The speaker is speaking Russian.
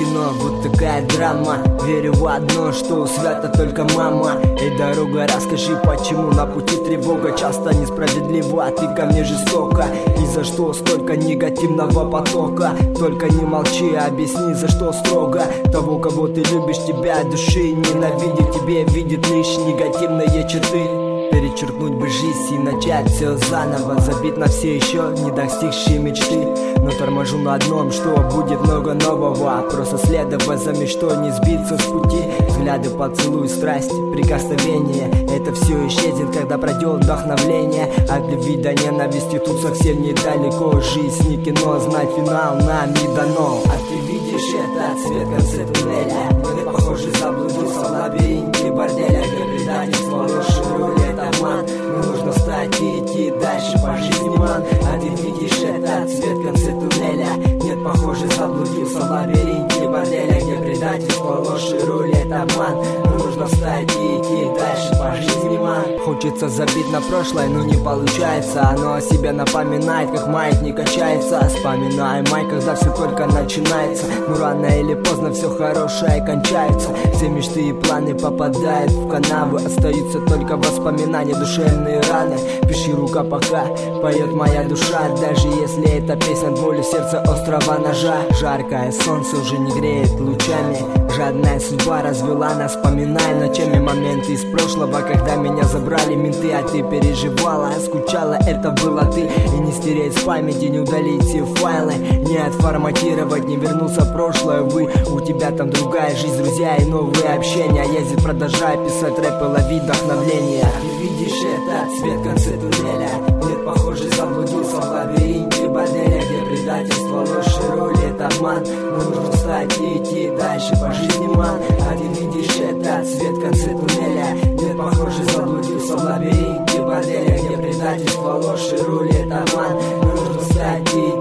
кино, вот такая драма. Верю в одно, что свято только мама. Эй, дорога, расскажи, почему на пути тревога? Часто несправедлива, а ты ко мне жестоко. И за что столько негативного потока? Только не молчи, объясни, за что строго. Того, кого ты любишь, тебя от души ненавидит, тебе видит лишь негативные черты. Перечеркнуть бы жизнь и начать все заново, забить на все еще не достигшие мечты. Но торможу на одном, что будет много нового. Просто следовать за мечтой, не сбиться с пути. Взгляды, поцелуй, страсть, прикосновение. Это все исчезнет, когда пройдет вдохновление. От любви до ненависти тут совсем недалеко. Жизнь не кино, знать финал нам не дано. А ты видишь это, цвет в конце туннеля. Ты, похоже, заблудился в лабиринте борделя, где предательство, ложь и рулет, обман. Но нужно встать и идти дальше по жизни, ман. А ты видишь это, цвет в конце туннеля. Нет, похоже, заблудился в лабиринте борделя, где предательство, ложь и рулет, обман. Но нужно встать и идти дальше по жизни, ман. Хочется забить на прошлое, но не получается. Оно о себе напоминает, как маятник качается. Вспоминай май, когда все только начинается. Но рано или поздно все хорошее кончается. Все мечты и планы попадают в канавы. Остаются только воспоминания, душевные раны. Пиши, рука пока поет моя душа. Даже если эта песня от боли в сердце острого ножа. Жаркое солнце уже не греет лучами. Жадная судьба развела нас, вспоминая ночами моменты из прошлого, когда меня забрали менты, а ты переживала, скучала, это была ты. И не стереть с памяти, не удалить все файлы, не отформатировать, не вернуться в прошлое. Увы, у тебя там другая жизнь, друзья и новые общения. Я здесь продолжаю писать рэп и ловить вдохновление. Ты видишь это, цвет в конце туннеля. Нет, похоже, заблудился в лабиринте борделя, где предательство, ложь и рулет, обман. Но нужно встать и идти дальше по жизни, ман. А ты видишь это, цвет в конце туннеля. Нет, похоже, заблудился в лабиринте борделя, где предательство, ложь и рулет, обман. Но нужно встать и идти